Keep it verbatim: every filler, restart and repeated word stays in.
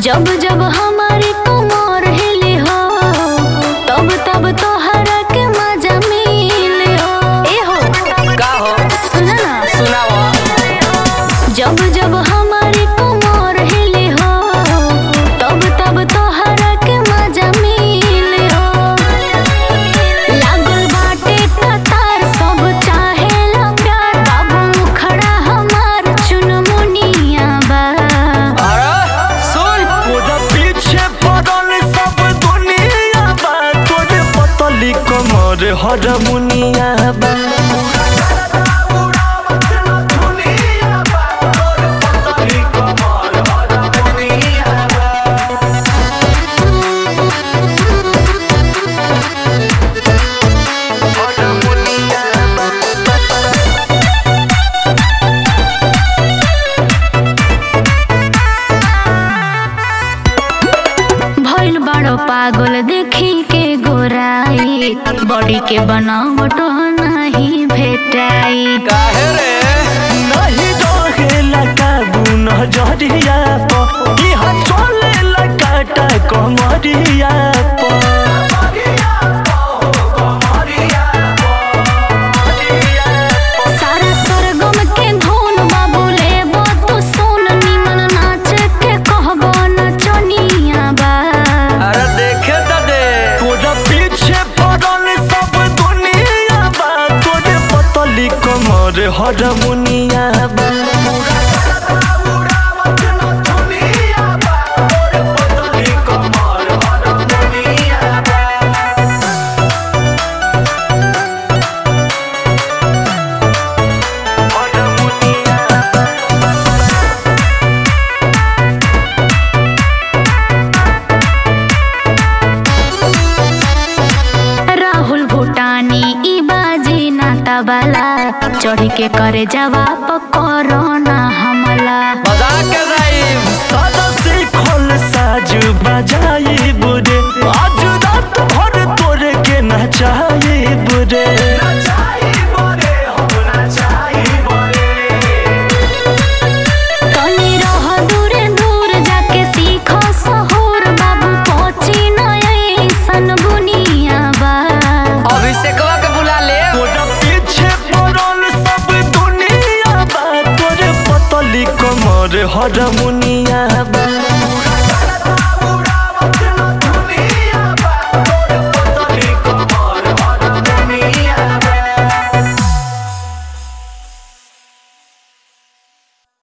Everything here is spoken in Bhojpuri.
जब जब हमारी कमर हिले हो तब तब तोहरा के मजा मिले हो। ए हो का हो सुना ना सुनावा। जब जब हमारी कमर हिले हो तब तब तोहरा के मजा मिले हो। लागल बाटे कतार सब चाहेला प्यार बाबू मुखड़ा हमार चुनमुनिया बा। अरे सुन तोरा पीछे पड़ल सब दुनिया बा, तोरे पतली कमर हर मुनिया बा। भइल बड़ो पागल देखी के गोराई बॉडी के बनावट नहीं भेटाई। काहे रे नहीं रहेला काबू नजरिया पर, कि हाथ चलेला काटा कमरिया पर। सारा सरगम के धुन बाबू लेबो तू सुन निमन नाच के कहबो नचनिया बा। अरे देखे त दे तोरा पीछे पड़ल सब दुनिया बा, तोरे पतली कमर हर मुनिया बा। राहुल भूटानी ई बाजी नाता वाला चढ़ी के करे जवाब कोरोना हमला। मजाक के जाइब सादा सीखल साज बजाई बुरे, आज रात भर तोरे के नचाई बुरे। तनी रह दूरे दूर जाके सीखो सहूर बाबू पहुंची न ऐसन बुनिया बा। अभिषेकवा के बुला ले। तोरा पीछे पड़ल सब दुनिया बा, तोरे पतली कमर हर मुनिया बा।